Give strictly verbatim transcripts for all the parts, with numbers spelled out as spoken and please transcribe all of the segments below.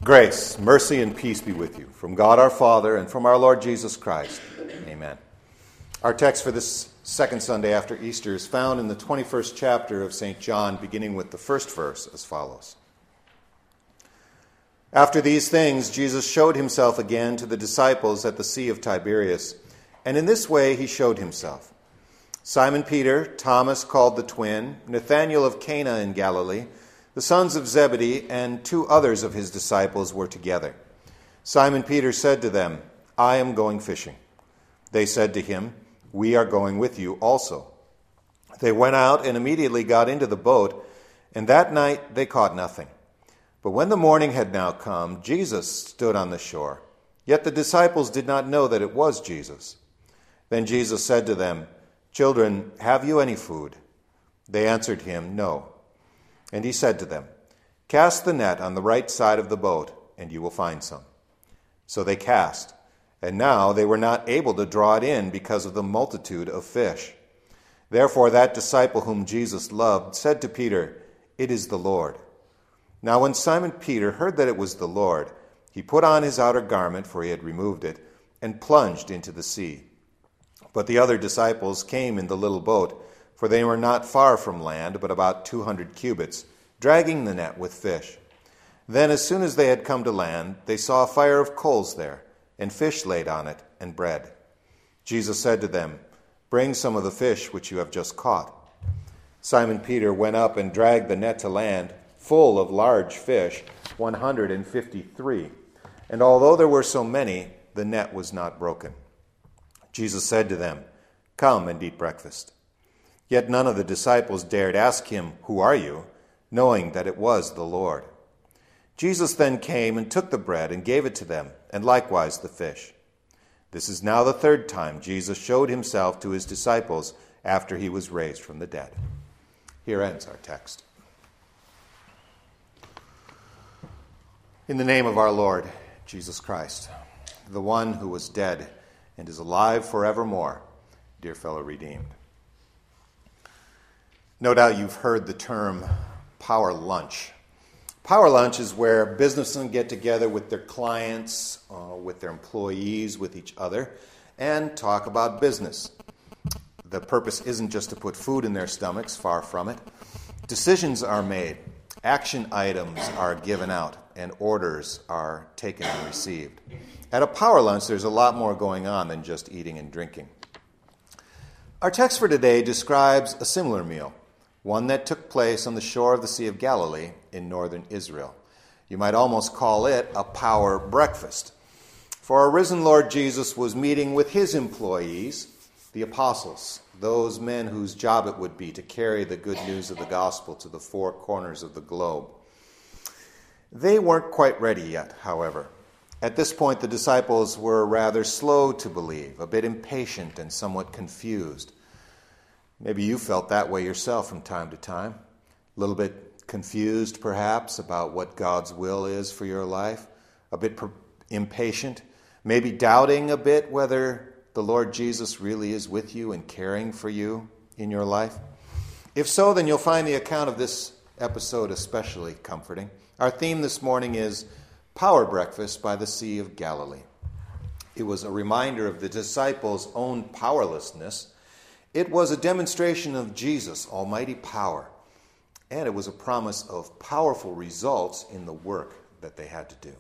Grace, mercy, and peace be with you from God our Father and from our Lord Jesus Christ. Amen. Our text for this second Sunday after Easter is found in the twenty-first chapter of Saint John, beginning with the first verse as follows. After these things, Jesus showed himself again to the disciples at the Sea of Tiberias, and in this way he showed himself. Simon Peter, Thomas called the twin, Nathanael of Cana in Galilee, the sons of Zebedee, and two others of his disciples were together. Simon Peter said to them, "I am going fishing." They said to him, "We are going with you also." They went out and immediately got into the boat, and that night they caught nothing. But when the morning had now come, Jesus stood on the shore. Yet the disciples did not know that it was Jesus. Then Jesus said to them, "Children, have you any food?" They answered him, "No." And he said to them, "Cast the net on the right side of the boat, and you will find some." So they cast, and now they were not able to draw it in because of the multitude of fish. Therefore that disciple whom Jesus loved said to Peter, "It is the Lord." Now when Simon Peter heard that it was the Lord, he put on his outer garment, for he had removed it, and plunged into the sea. But the other disciples came in the little boat, for they were not far from land, but about two hundred cubits, dragging the net with fish. Then as soon as they had come to land, they saw a fire of coals there, and fish laid on it, and bread. Jesus said to them, "Bring some of the fish which you have just caught." Simon Peter went up and dragged the net to land, full of large fish, one hundred fifty-three. And although there were so many, the net was not broken. Jesus said to them, "Come and eat breakfast." Yet none of the disciples dared ask him, "Who are you?" knowing that it was the Lord. Jesus then came and took the bread and gave it to them, and likewise the fish. This is now the third time Jesus showed himself to his disciples after he was raised from the dead. Here ends our text. In the name of our Lord Jesus Christ, the one who was dead and is alive forevermore, dear fellow redeemed. No doubt you've heard the term power lunch. Power lunch is where businessmen get together with their clients, uh, with their employees, with each other, and talk about business. The purpose isn't just to put food in their stomachs, far from it. Decisions are made, action items are given out, and orders are taken and received. At a power lunch, there's a lot more going on than just eating and drinking. Our text for today describes a similar meal, one that took place on the shore of the Sea of Galilee in northern Israel. You might almost call it a power breakfast. For our risen Lord Jesus was meeting with his employees, the apostles, those men whose job it would be to carry the good news of the gospel to the four corners of the globe. They weren't quite ready yet, however. At this point, the disciples were rather slow to believe, a bit impatient and somewhat confused. Maybe you felt that way yourself from time to time. A little bit confused, perhaps, about what God's will is for your life. A bit per- impatient. Maybe doubting a bit whether the Lord Jesus really is with you and caring for you in your life. If so, then you'll find the account of this episode especially comforting. Our theme this morning is Power Breakfast by the Sea of Galilee. It was a reminder of the disciples' own powerlessness. It was a demonstration of Jesus' almighty power, and it was a promise of powerful results in the work that they had to do.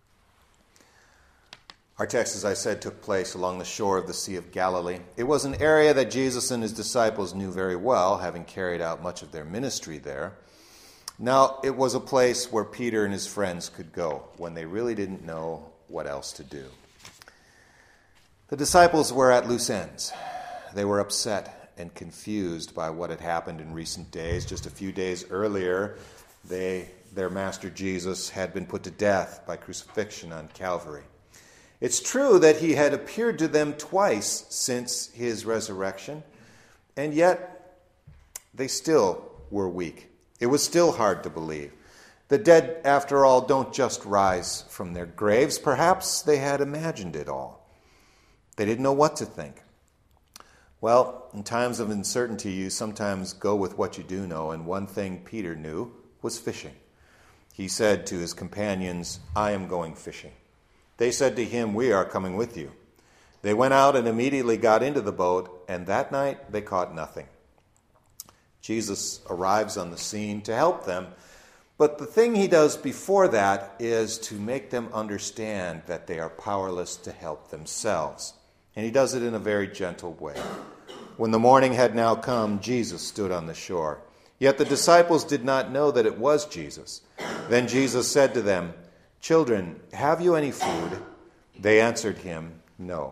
Our text, as I said, took place along the shore of the Sea of Galilee. It was an area that Jesus and his disciples knew very well, having carried out much of their ministry there. Now, it was a place where Peter and his friends could go when they really didn't know what else to do. The disciples were at loose ends. They were upset and confused by what had happened in recent days. Just a few days earlier, they, their master Jesus had been put to death by crucifixion on Calvary. It's true that he had appeared to them twice since his resurrection, and yet they still were weak. It was still hard to believe. The dead, after all, don't just rise from their graves. Perhaps they had imagined it all. They didn't know what to think. Well, in times of uncertainty, you sometimes go with what you do know, and one thing Peter knew was fishing. he said to his companions, "I am going fishing." They said to him, "We are coming with you." They went out and immediately got into the boat, and that night they caught nothing. Jesus arrives on the scene to help them, but the thing he does before that is to make them understand that they are powerless to help themselves. And he does it in a very gentle way. When the morning had now come, Jesus stood on the shore. Yet the disciples did not know that it was Jesus. Then Jesus said to them, "Children, have you any food?" They answered him, "No."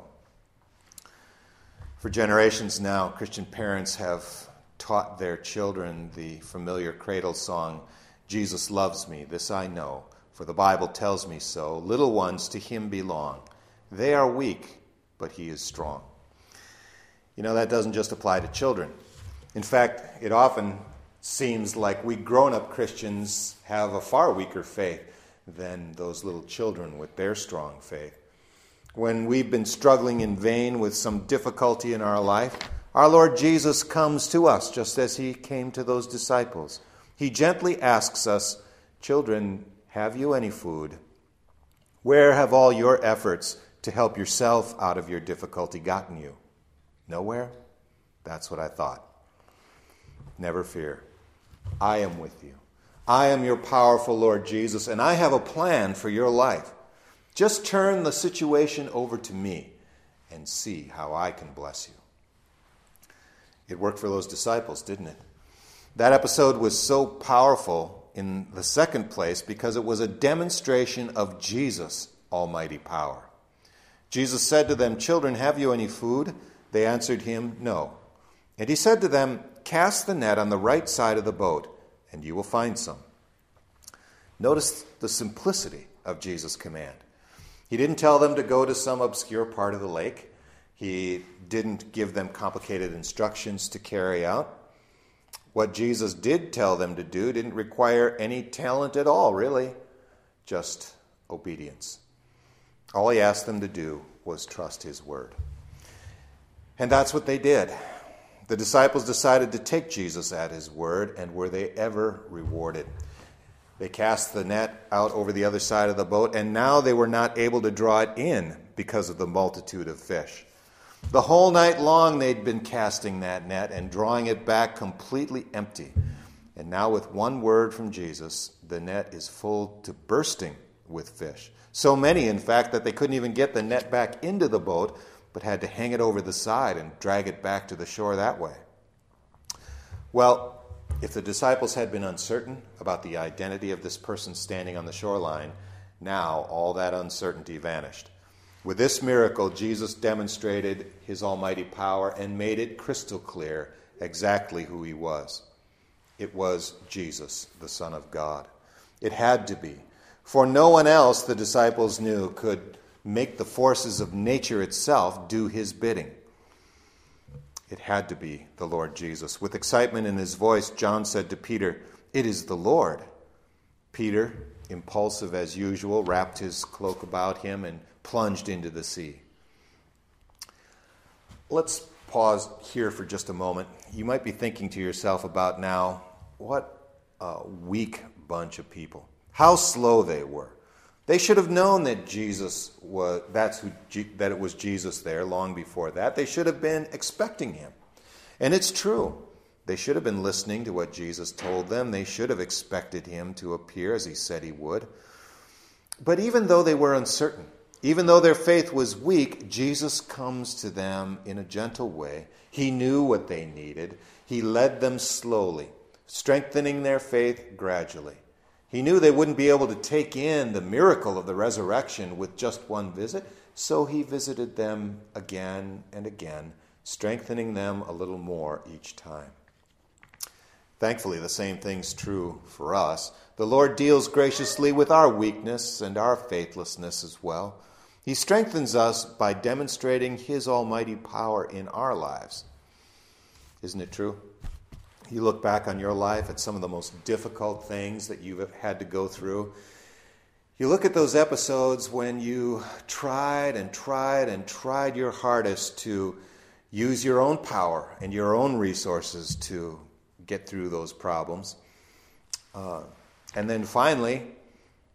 For generations now, Christian parents have taught their children the familiar cradle song, "Jesus loves me, this I know, for the Bible tells me so. Little ones to him belong. They are weak, but he is strong." You know, that doesn't just apply to children. In fact, it often seems like we grown-up Christians have a far weaker faith than those little children with their strong faith. When we've been struggling in vain with some difficulty in our life, our Lord Jesus comes to us just as he came to those disciples. He gently asks us, "Children, have you any food?" Where have all your efforts to help yourself out of your difficulty gotten you? Nowhere? That's what I thought. Never fear. I am with you. I am your powerful Lord Jesus, and I have a plan for your life. Just turn the situation over to me and see how I can bless you. It worked for those disciples, didn't it? That episode was so powerful in the second place because it was a demonstration of Jesus' almighty power. Jesus said to them, "Children, have you any food?" They answered him, "No." And he said to them, "Cast the net on the right side of the boat, and you will find some." Notice the simplicity of Jesus' command. He didn't tell them to go to some obscure part of the lake. He didn't give them complicated instructions to carry out. What Jesus did tell them to do didn't require any talent at all, really, just obedience. All he asked them to do was trust his word. And that's what they did. The disciples decided to take Jesus at his word, and were they ever rewarded. They cast the net out over the other side of the boat, and now they were not able to draw it in because of the multitude of fish. The whole night long they'd been casting that net and drawing it back completely empty. And now with one word from Jesus, the net is full to bursting with fish. So many, in fact, that they couldn't even get the net back into the boat, but had to hang it over the side and drag it back to the shore that way. Well, if the disciples had been uncertain about the identity of this person standing on the shoreline, now all that uncertainty vanished. With this miracle, Jesus demonstrated his almighty power and made it crystal clear exactly who he was. It was Jesus, the Son of God. It had to be, for no one else, the disciples knew, could make the forces of nature itself do his bidding. It had to be the Lord Jesus. With excitement in his voice, John said to Peter, "It is the Lord." Peter, impulsive as usual, wrapped his cloak about him and plunged into the sea. Let's pause here for just a moment. You might be thinking to yourself about now, what a weak bunch of people. How slow they were. They should have known that Jesus was that's who that it was Jesus there long before that. They should have been expecting him. And it's true. They should have been listening to what Jesus told them. They should have expected him to appear as he said he would. But even though they were uncertain, even though their faith was weak, Jesus comes to them in a gentle way. He knew what they needed. He led them slowly, strengthening their faith gradually. He knew they wouldn't be able to take in the miracle of the resurrection with just one visit, so he visited them again and again, strengthening them a little more each time. Thankfully, the same thing's true for us. The Lord deals graciously with our weakness and our faithlessness as well. He strengthens us by demonstrating his almighty power in our lives. Isn't it true? You look back on your life at some of the most difficult things that you've had to go through. You look at those episodes when you tried and tried and tried your hardest to use your own power and your own resources to get through those problems. Uh, and then finally,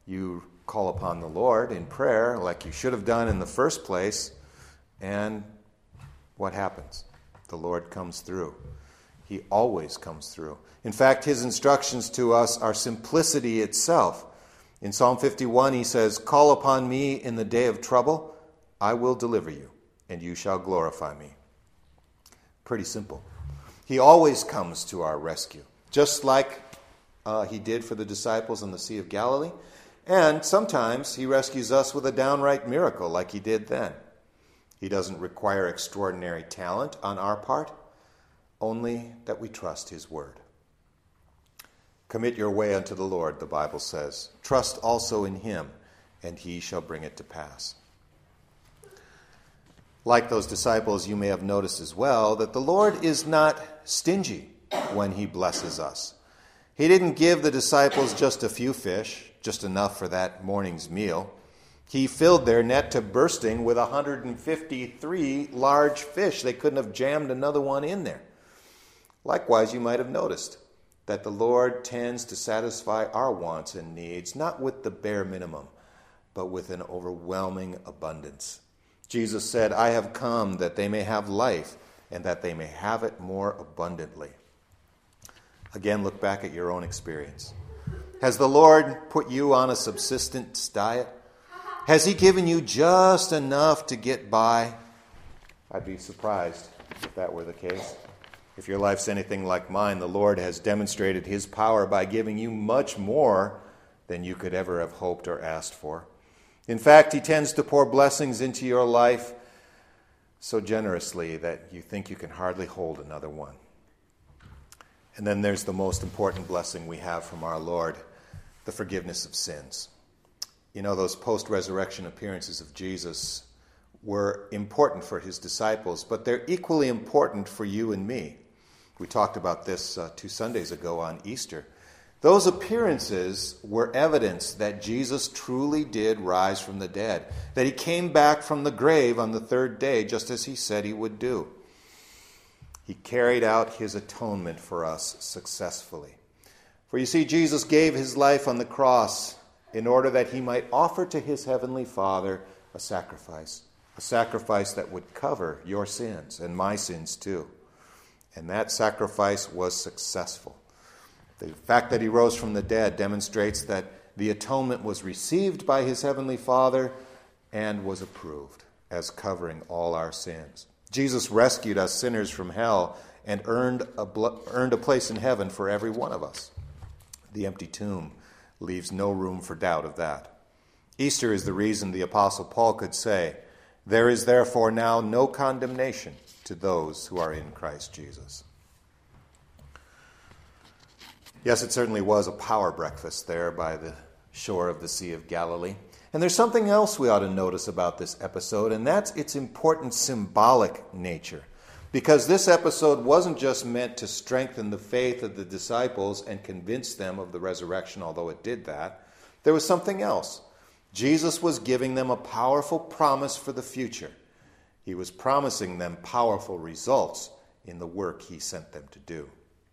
You call upon the Lord in prayer like you should have done in the first place, and what happens? The Lord comes through. He always comes through. In fact, his instructions to us are simplicity itself. In Psalm fifty-one, he says, "Call upon me in the day of trouble, I will deliver you, and you shall glorify me." Pretty simple. He always comes to our rescue, just like uh, he did for the disciples on the Sea of Galilee. And sometimes he rescues us with a downright miracle like he did then. He doesn't require extraordinary talent on our part, only that we trust his word. Commit your way unto the Lord, the Bible says. Trust also in him, and he shall bring it to pass. Like those disciples, you may have noticed as well that the Lord is not stingy when he blesses us. He didn't give the disciples just a few fish, just enough for that morning's meal. He filled their net to bursting with one hundred fifty-three large fish. They couldn't have jammed another one in there. Likewise, you might have noticed that the Lord tends to satisfy our wants and needs, not with the bare minimum, but with an overwhelming abundance. Jesus said, "I have come that they may have life, and that they may have it more abundantly." Again, look back at your own experience. Has the Lord put you on a subsistence diet? Has he given you just enough to get by? I'd be surprised if that were the case. If your life's anything like mine, the Lord has demonstrated his power by giving you much more than you could ever have hoped or asked for. In fact, he tends to pour blessings into your life so generously that you think you can hardly hold another one. And then there's the most important blessing we have from our Lord, the forgiveness of sins. You know, those post-resurrection appearances of Jesus were important for his disciples, but they're equally important for you and me. We talked about this uh, two Sundays ago on Easter. Those appearances were evidence that Jesus truly did rise from the dead, that he came back from the grave on the third day, just as he said he would do. He carried out his atonement for us successfully. For you see, Jesus gave his life on the cross in order that he might offer to his heavenly Father a sacrifice, a sacrifice that would cover your sins and my sins too. And that sacrifice was successful. The fact that he rose from the dead demonstrates that the atonement was received by his heavenly Father and was approved as covering all our sins. Jesus rescued us sinners from hell and earned a, bl- earned a place in heaven for every one of us. The empty tomb leaves no room for doubt of that. Easter is the reason the Apostle Paul could say, "There is therefore now no condemnation to those who are in Christ Jesus." Yes, it certainly was a power breakfast there by the shore of the Sea of Galilee. And there's something else we ought to notice about this episode, and that's its important symbolic nature. Because this episode wasn't just meant to strengthen the faith of the disciples and convince them of the resurrection, although it did that. There was something else. Jesus was giving them a powerful promise for the future. He was promising them powerful results in the work he sent them to do.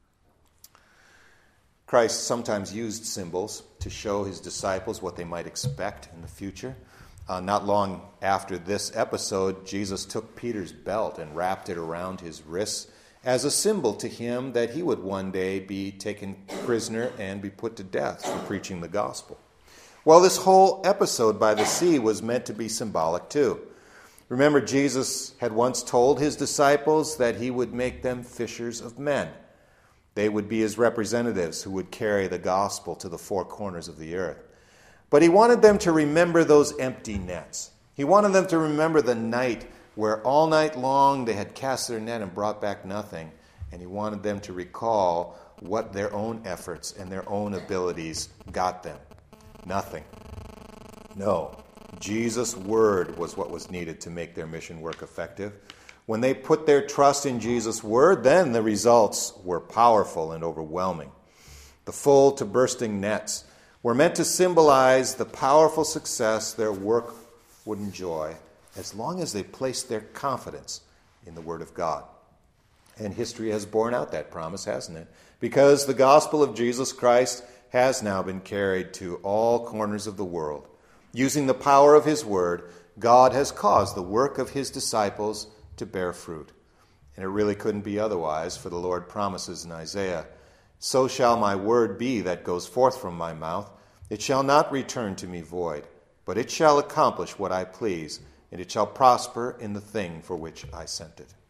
Christ sometimes used symbols to show his disciples what they might expect in the future. Uh, not long after this episode, Jesus took Peter's belt and wrapped it around his wrists as a symbol to him that he would one day be taken prisoner and be put to death for preaching the gospel. Well, this whole episode by the sea was meant to be symbolic too. Remember, Jesus had once told his disciples that he would make them fishers of men. They would be his representatives who would carry the gospel to the four corners of the earth. But he wanted them to remember those empty nets. He wanted them to remember the night where all night long they had cast their net and brought back nothing. And he wanted them to recall what their own efforts and their own abilities got them. Nothing. No. Jesus' word was what was needed to make their mission work effective. When they put their trust in Jesus' word, then the results were powerful and overwhelming. The full to bursting nets were meant to symbolize the powerful success their work would enjoy as long as they placed their confidence in the Word of God. And history has borne out that promise, hasn't it? Because the gospel of Jesus Christ has now been carried to all corners of the world. Using the power of his word, God has caused the work of his disciples to bear fruit. And it really couldn't be otherwise, for the Lord promises in Isaiah, "So shall my word be that goes forth from my mouth. It shall not return to me void, but it shall accomplish what I please, and it shall prosper in the thing for which I sent it."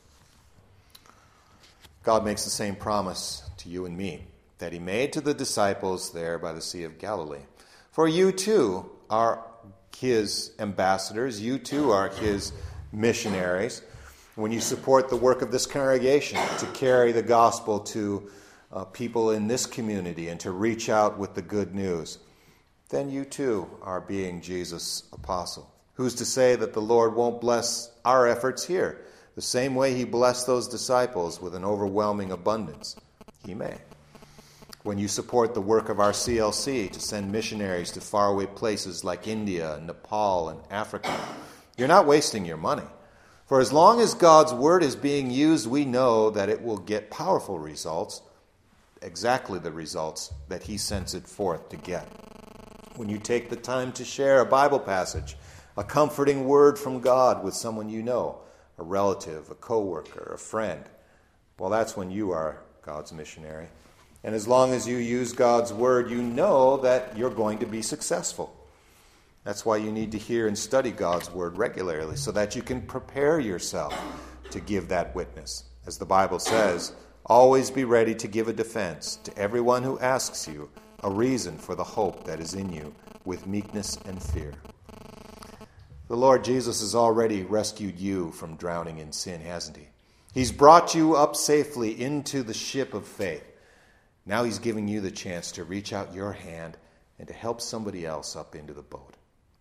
God makes the same promise to you and me that he made to the disciples there by the Sea of Galilee. For you too are his ambassadors. You too are his missionaries. When you support the work of this congregation to carry the gospel to uh, people in this community and to reach out with the good news, then you too are being Jesus' apostle. Who's to say that the Lord won't bless our efforts here the same way he blessed those disciples with an overwhelming abundance? He may. When you support the work of our C L C to send missionaries to faraway places like India, Nepal, and Africa, you're not wasting your money. For as long as God's word is being used, we know that it will get powerful results, exactly the results that he sends it forth to get. When you take the time to share a Bible passage, a comforting word from God with someone you know, a relative, a coworker, a friend, well, that's when you are God's missionary. And as long as you use God's word, you know that you're going to be successful. That's why you need to hear and study God's word regularly, so that you can prepare yourself to give that witness. As the Bible says, always be ready to give a defense to everyone who asks you a reason for the hope that is in you, with meekness and fear. The Lord Jesus has already rescued you from drowning in sin, hasn't he? He's brought you up safely into the ship of faith. Now he's giving you the chance to reach out your hand and to help somebody else up into the boat.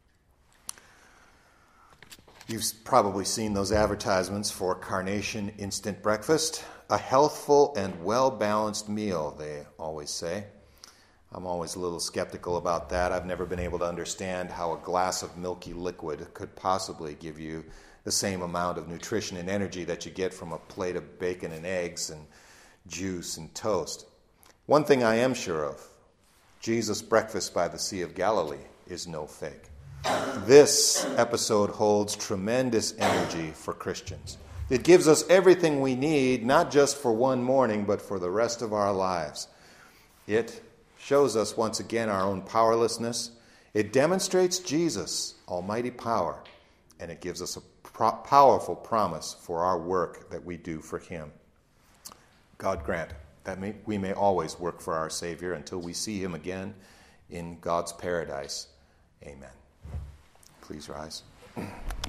You've probably seen those advertisements for Carnation Instant Breakfast. A healthful and well-balanced meal, they always say. I'm always a little skeptical about that. I've never been able to understand how a glass of milky liquid could possibly give you the same amount of nutrition and energy that you get from a plate of bacon and eggs and juice and toast. One thing I am sure of, Jesus' breakfast by the Sea of Galilee is no fake. This episode holds tremendous energy for Christians. It gives us everything we need, not just for one morning, but for the rest of our lives. It shows us once again our own powerlessness. It demonstrates Jesus' almighty power, and it gives us a pro- powerful promise for our work that we do for him. God grant that may, we may always work for our Savior until we see him again in God's paradise. Amen. Please rise.